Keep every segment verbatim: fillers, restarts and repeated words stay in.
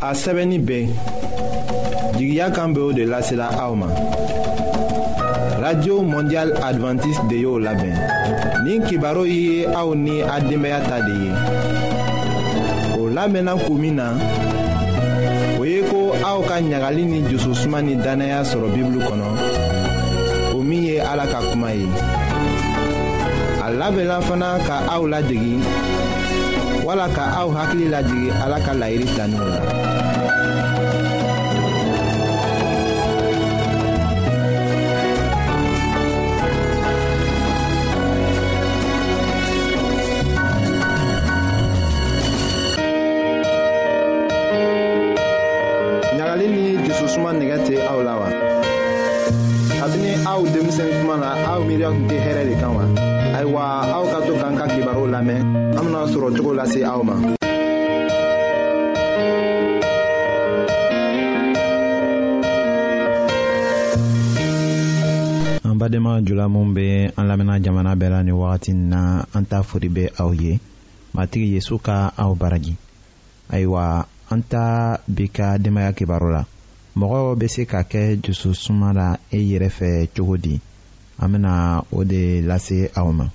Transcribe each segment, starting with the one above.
a sɛbɛnni bɛɛ jigiya kan bɛ o de lasela aw ma. Radio Mondial Adventiste de y'o labɛn. Nin kibaru ye aw ni a denbaya ta de ye. O labɛnna kun min na, o ye ko aw ka ɲagali ni jususuma ni danaya sɔrɔ Bibulu kɔnɔ. O min ye Ala ka kuma ye. A labɛnna fana ka aw ladegi wala ka aw hakili lajigi Ala ka laɲini taninw la. ɲagali ni jususuma nɛgɛ tɛ aw la wa? kabini aw denmisɛn kuma na aw miiriya tun tɛ hɛrɛ de kan wa? ayiwa aw ka to k'an ka kibaru lamɛn an bena sɔrɔ cogo lase aw ma. an badenma jula min bɛ an lamɛnna jamana bɛɛ la ni wagati na an ta fori bɛ aw ye matigi yesu ka aw baraji. ayiwa an ta bi ka denbaya kibaru la mɔgɔ bɛ se ka kɛ jususuma la e yɛrɛ fɛ cogo di? an bena o de lase aw ma.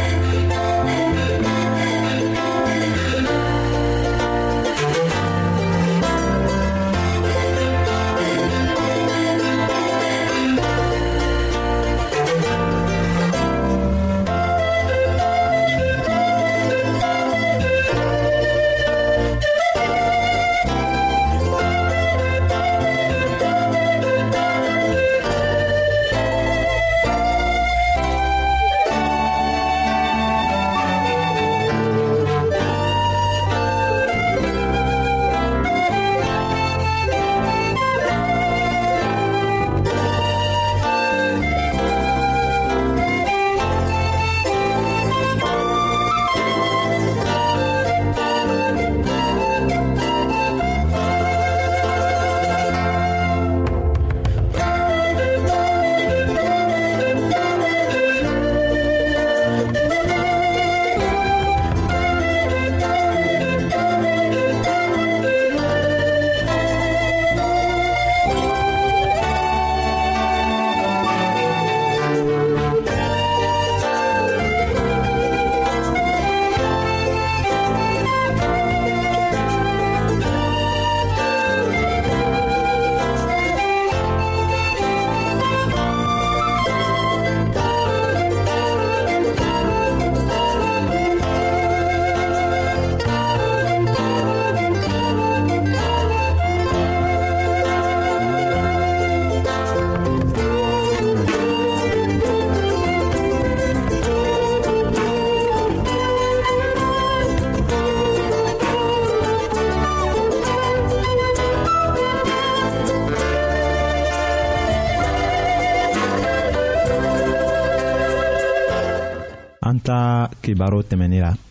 an ta kibaru tɛmɛni la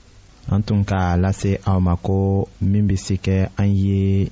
an tun k'a lase aw ma ko min bɛ se kɛ an ye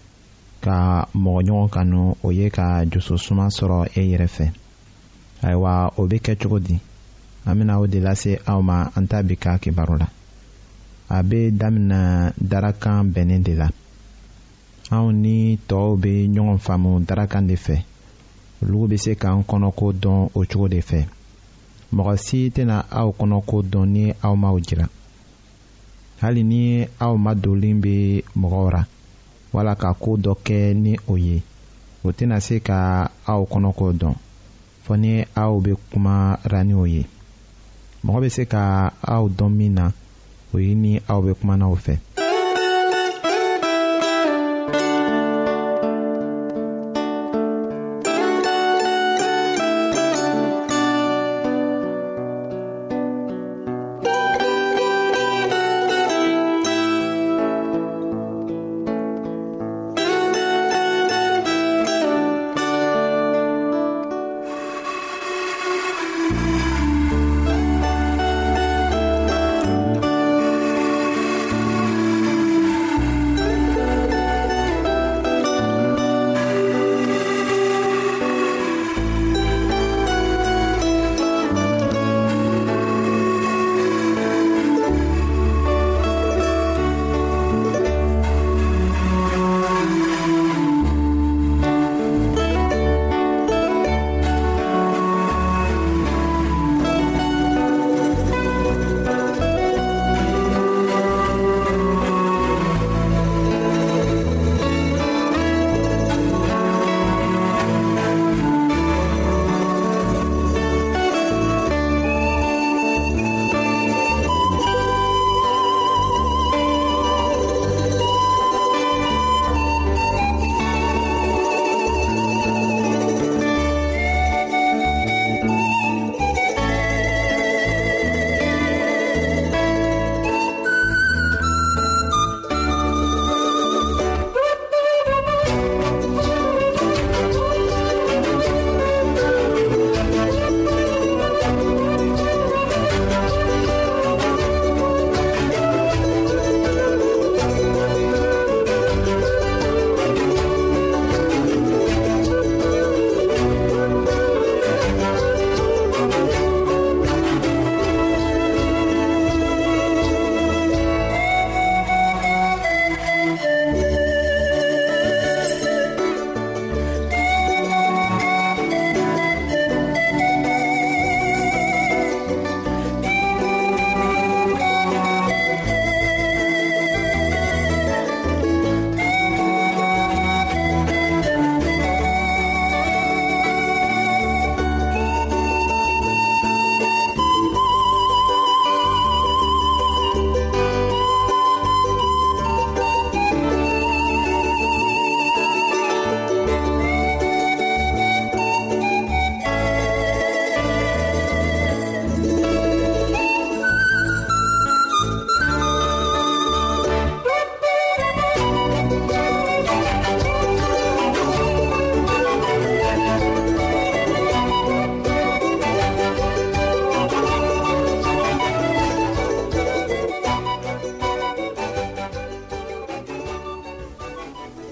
ka mɔgɔ ɲɔgɔn kanu o ye ka jususuma sɔrɔ e yɛrɛ fɛ. ayiwa o bɛ kɛ cogo di? an bɛna o de lase aw ma an ta bi ka kibaru la. a bɛ daminɛ darakan bɛnnen de la. anw ni tɔw bɛ ɲɔgɔn faamu darakan de fɛ. olu bɛ se k'an kɔnɔko dɔn o cogo de fɛ. mɔgɔ si tɛna aw kɔnɔko dɔn ni aw m'aw jira. hali ni aw ma dolen bɛ mɔgɔw ra wala ka ko dɔ kɛ ni o ye o tɛna se ka aw kɔnɔko dɔn fɔ ni aw bɛ kumara ni o ye. mɔgɔ bɛ se ka aw dɔn min na o ye ni aw bɛ kuma n'aw fɛ.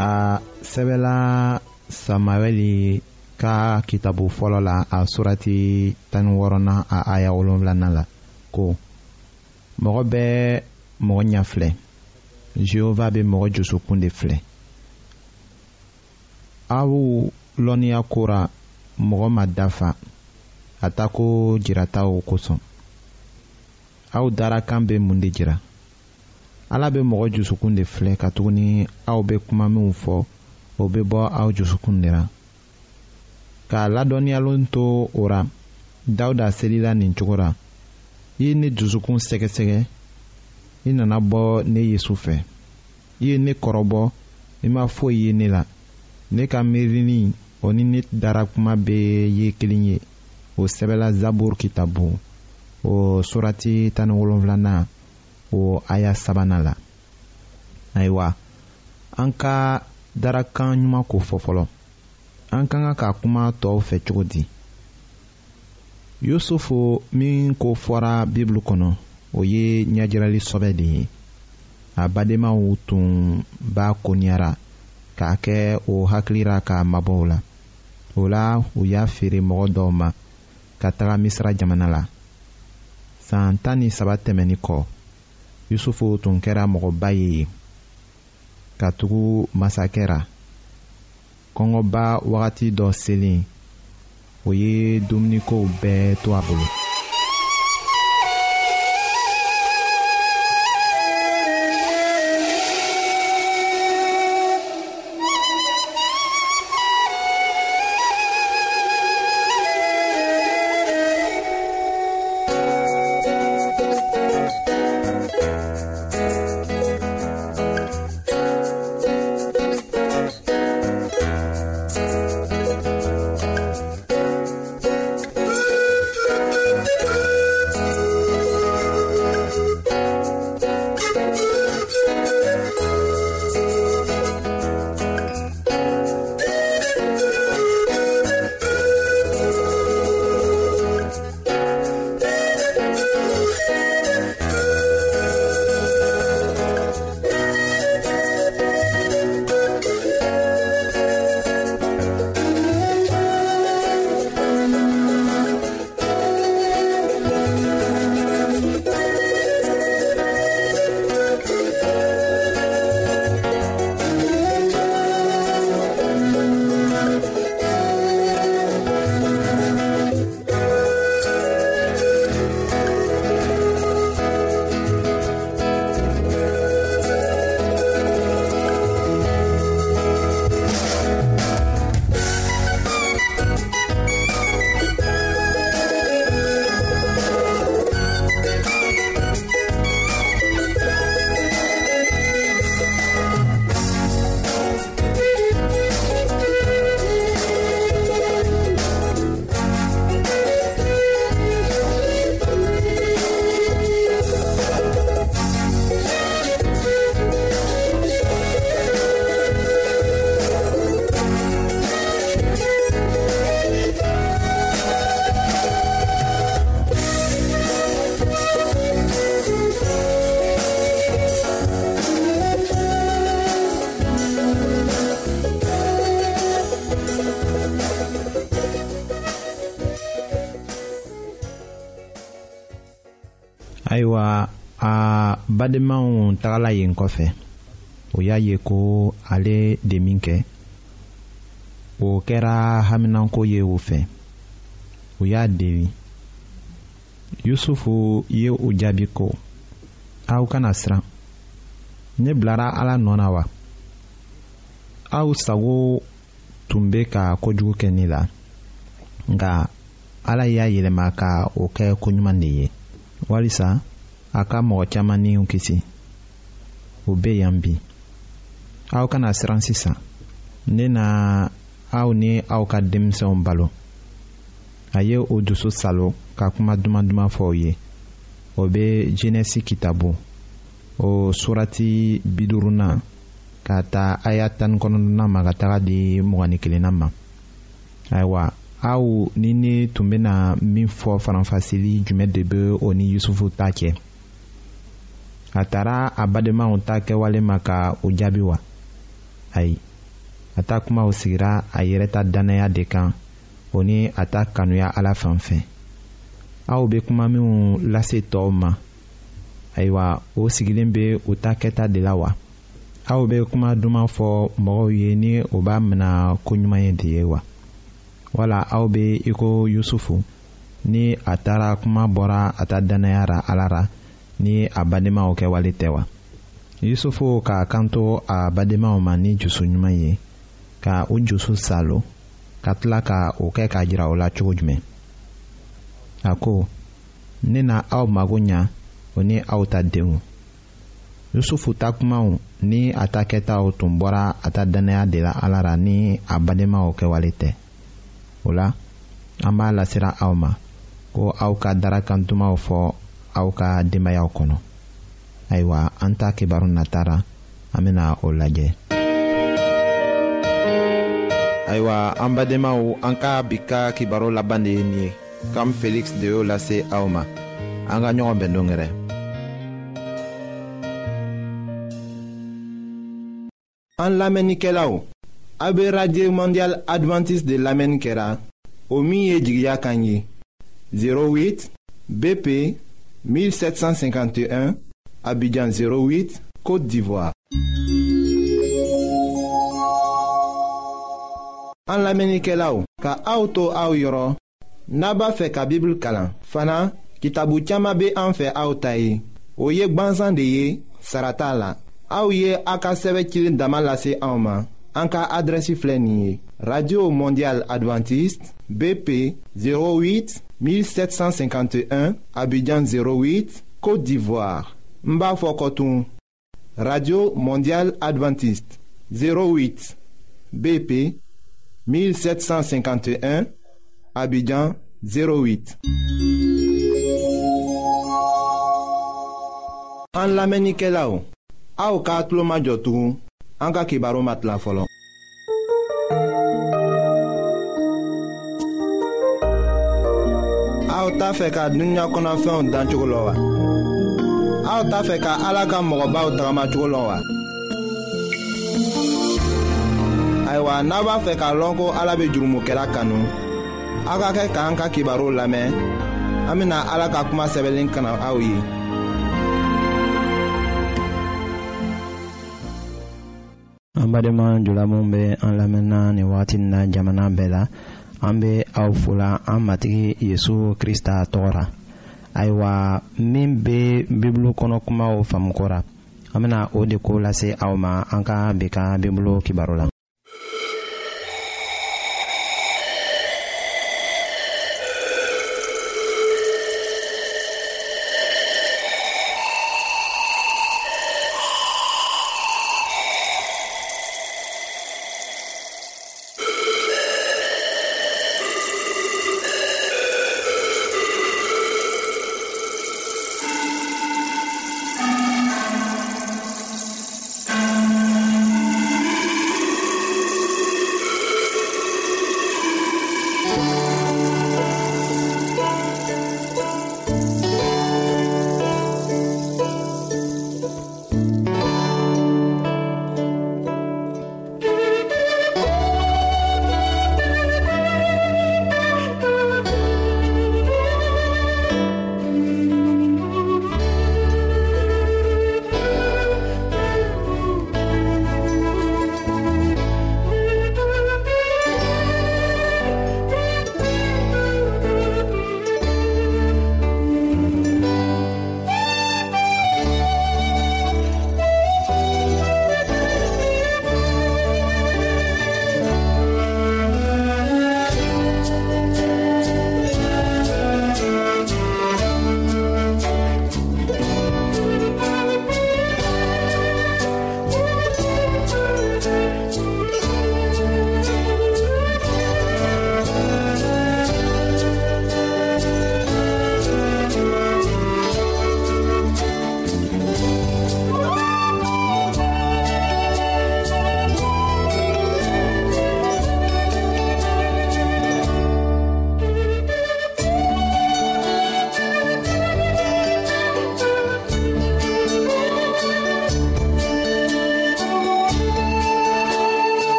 a sɛbɛla Samuɛli ka kitabu fɔlɔ la a surati tan ni wɔɔrɔnan a aya wolonwulanan la ko mɔgɔ bɛ mɔgɔ ɲɛ filɛ Jehova bɛ mɔgɔ jusukun de filɛ. aw lɔnniya kora mɔgɔ ma dafa a ta ko jirataw kosɔn. aw darakan bɛ mun de jira? Ala bɛ mɔgɔ jusukun de filɛ ka tuguni aw bɛ kuma minw fɔ o bɛ bɔ aw jusukun de la. K'a ladɔnniyalen to o ra Dawuda selila nin cogo ra: i ye ne dusukun sɛgɛsɛgɛ, i nana bɔ ne Yesu fɛ. I ye ne kɔrɔbɔ, i ma foyi ye ne la. Ne ka miirini o ni ne dara kuma bɛɛ ye kelen ye. O sɛbɛla Zaburu kitabu o surati tan ni wolonwulanan o aya sabanan la. Ayiwa, an ka darakan ɲuman ko fɔ fɔlɔ. An ka kan ka kuma tɔw fɛ cogo di? Yusufu min ko fɔra Bibulu kɔnɔ o ye ɲɛjirali sɔbɛ de ye. A badenmaw tun b'a koniyara k'a kɛ o hakilira ka mabɔ o la. O la u y'a feere mɔgɔ dɔw ma ka taga Misira jamana la. San tan ni saba tɛmɛni kɔ, Yusufu tun kɛra mɔgɔba ye yen. Ka tugu masakɛ ra. Kɔngɔba wagati dɔ selen, o ye dumunikow bɛɛ to a bolo. Ayiwa, a badenmaw tagala yen kɔfɛ, o y'a ye ko ale de min kɛ o kɛra haminanko ye o fɛ. O y'a dewi. Yusufu ye o jaabi ko: aw kana siran, ne bilara Ala nɔ na wa? Aw sago tun bɛ ka kojugu kɛ ne la, nka Ala y'a yɛlɛma ka o kɛ koɲuman de ye. Walisa a ka mɔgɔ caman niw kisi. O bɛ yan bi. Aw kana siran sisan, ne na aw ni aw ka denmisɛnw balo. A ye o dusu salo ka kuma duman duman fɔ o ye. O bɛ Jenɛsi kitabu o surati bidurunan ka taa aya tan kɔnɔntɔnnan ma ka taga di mugan ni kelennan ma. Ayiwa, aw ni ne tun bɛna min fɔ faranfasili jumɛn de bɛ o ni Yusufu ta cɛ? A taara a badenmaw ta kɛwale ma ka o jaabi wa? Ayi, a ta kumaw sigira a yɛrɛ ta dannaya de kan o ni a ta kanuya Ala fan fɛ. aw be kuma minw lase tɔɔw ma ayiwa o sigilen be u ta kɛta de la wa? aw be kuma duman fɔ mɔgɔw ye ni o b'a mina koɲuman ye de ye wa? wala aw be i ko Yusufu ni a taara kuma bɔra a ta dannaya ra Ala ra ni a badenmaw kɛwale tɛ wa? Yusufu k'a kanto a badenmaw ma ni jusu ɲuman ye ka u jusu salo ka tila ka o kɛ k'a jira o la cogo jumɛn? a ko, ne na aw mago ɲa o ni aw ta denw. Yusufu ta kumaw ni a ta kɛtaw tun bɔra a ta dannaya de la Ala ra ni a badenmaw kɛwale tɛ. o la an b'a lasira aw ma ko aw ka darakantumaw fɔ aw ka denbayaw kɔnɔ. ayiwa an ta kibaru natara an bena o lajɛ. ayiwa an badenmaw, an ka bi ka kibaru laban de ye nin ye. kam Felix de y'o lase aw ma. an ka ɲɔgɔn bɛn dongɛrɛ. an lamɛnnikɛlaw, a be radio mondial adventiste de lamɛnni kɛra o min ye jigiya kan ye zéro huit B P mille sept cent cinquante et un Abidjan zéro huit Côte d'Ivoire. an lamɛnnikɛlaw, ka aw to aw yɔrɔ n'a b'a fɛ ka Bible kalan. fana kitabu caaman be an fɛ aw ta ye. o ye gwansan de ye, sara t'a la. aw ye a ka sɛbɛ cilen dama lase anw ma. an ka adrɛsi filɛ nin ye: radio mondial adventiste B P zéro huit mille sept cent cinquante et un Abidjan zéro huit Côte d'Ivoire. n b'a fɔ kɔtun: radio mondial adventiste zéro huit B P mille sept cent cinquante et un Abidjan zéro huit. an lamɛnnikɛlaw, aw k'a tulo majɔ tugun an ka kibaru ma tila fɔlɔ. aw t'a fɛ ka dunuya kɔnɔfɛnw dan cogo lɔ wa? aw t'a fɛ ka Ala ka mɔgɔbaw tagama cogo lɔ wa? ayiwa, n'a b'a fɛ k'a lɔn ko Ala be jurumokɛla kanu, aw ka kɛ k'an ka kibaru lamɛn. an bena Ala ka kuma sɛbɛnlen kana aw ye. an badenma julamu bɛ an lamɛnna ni wagati na jamana bɛɛ la, an bɛ aw fola an matigi Yesu Krista tɔgɔ ra. ayiwa, min bɛ Bibulu kɔnɔ kumaw faamukora, an bɛna o de ko lase aw ma an ka bi ka Bibulu kibaru la.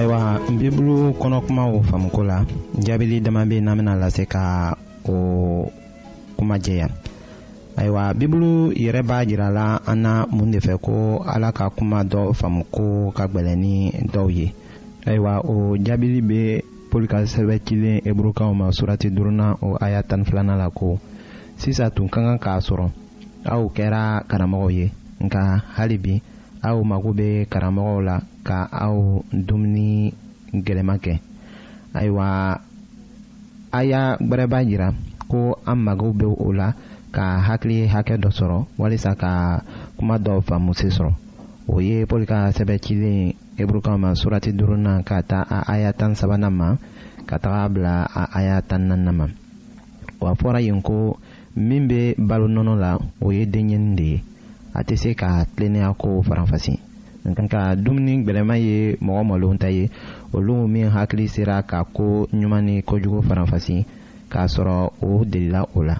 ayiwa bibulu kɔnɔkumaw faamuko la jaabili dama bɛ n'an bɛna lase ka o kuma jɛya. ayiwa bibulu yɛrɛ b'a jira la an na mun de fɛ ko ala ka kuma dɔ faamuko ka gwɛlɛn ni dɔw ye. ayiwa o jaabili bɛ pɔli ka sɛbɛn cilen eburukaw ma surati duurunan o aya tan ni filanan la ko sisan tun ka kan k'a sɔrɔ aw kɛra karamɔgɔw ye nka hali bi aw mago bɛ karamɔgɔw la ka aw dumuni gɛlɛma kɛ. ayiwa aya gbɛrɛ b'a jira ko an mago bɛ o la ka hakili hakɛ dɔ sɔrɔ walisa ka kuma dɔ faamusi sɔrɔ. o ye pɔli ka sɛbɛn cilen eburukaw ma surati duurunan ka taa a aya tan sabanan ma ka taga bila a aya tan naaninan ma. wa fɔra yen ko min bɛ balo nɔnɔ la o ye denɲɛni de ye, a tɛ se ka tilennenya ko faranfasi. nka dumuni gwɛlɛma ye mɔgɔ mɔlenw ta ye, olu min hakili sera ka ko ɲuman ni kojugu faranfasi k'a sɔrɔ o delila o la.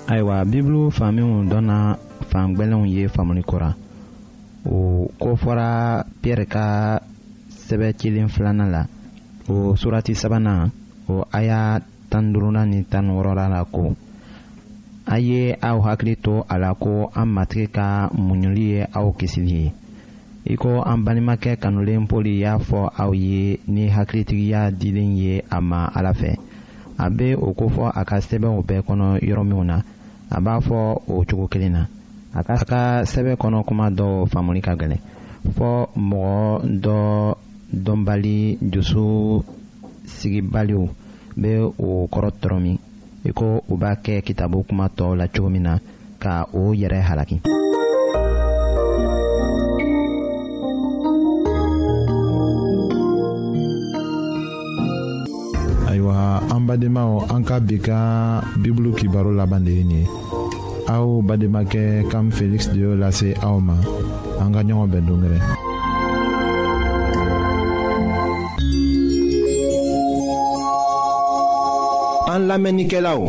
Ayiwa Bibulu faamuw dɔnna fan gbɛlɛnw ye faamuli kora o ko fɔra Pierre ka sɛbɛ cilen filanan la o surati sabanan o aya tan duurunan ni tan wɔɔrɔnan la ko a ye aw hakili to a la ko an matigi ka muɲuli ye aw kisili ye i ko an balimakɛ kanulen Pɔli y'a fɔ aw ye ni hakilitigiya dilen ye a ma Ala fɛ a bɛ o kofɔ a ka sɛbɛnw bɛɛ kɔnɔ yɔrɔ minw na a b'a fɔ o cogo kelen na a ka sɛbɛn kɔnɔ kuma dɔw faamuli ka gɛlɛn fɔ mɔgɔ dɔ dɔnbali dusu sigibaliw bɛ o kɔrɔ tɔrɔ min i ko u b'a kɛ kitabu kuma tɔw la cogo min na ka o yɛrɛ halaki. Ayiwa an badenmaw an ka bi ka Bibulu kibaro laban de ye nin ye aw bademakɛ Kam Felix de y'o lase aw ma an ka ɲɔgɔn bɛn dongɛrɛ. An lamɛnnikɛlaw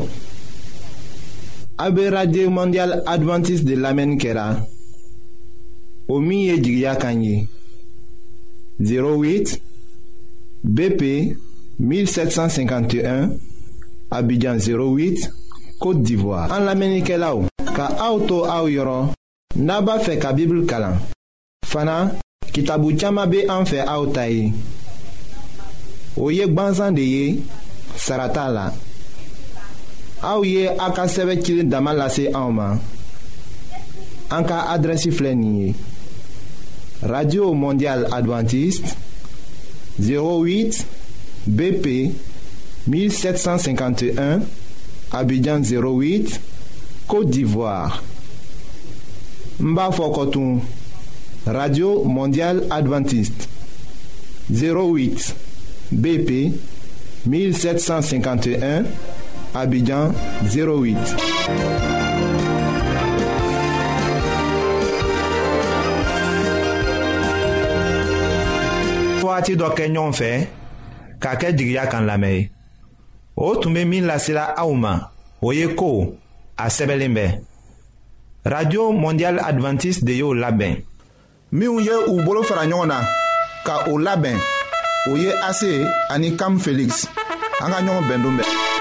a bɛ Radio Mondial Adventiste de lamɛnni kɛra o min ye jigiya kan ye zéro huit B P mille sept cent cinquante et un Abidjan zéro huit Côte d'Ivoire. An lamɛnnikɛlaw ka aw to aw yɔrɔ n'a b'a fɛ ka Bible kalan fana kitabu caman bɛ an fɛ aw ta ye o ye gwanzan de ye sara t'a la aw ye a ka sɛbɛn cilen dama lase anw ma an ka adrɛsi filɛ nin ye Radio Mondial Adventiste zéro huit B P mille sept cent cinquante et un Abidjan zéro huit Côte d'Ivoire. N b'a fɔ kɔtun Radio Mondial Adventiste zéro huit B P mille sept cent cinquante et un Abidjan zéro huit. Waati dɔ kɛ ɲɔgɔn fɛ k'a kɛ jigiya kan lamɛn ye o tun bɛ min lasela aw ma o ye ko a sɛbɛnlen bɛ Radio Mondial Adventiste de y'o labɛn minnu ye u bolo fara ɲɔgɔn na ka o labɛn o ye Ase ani Kam Felix an ka ɲɔgɔn bɛn don bɛɛ.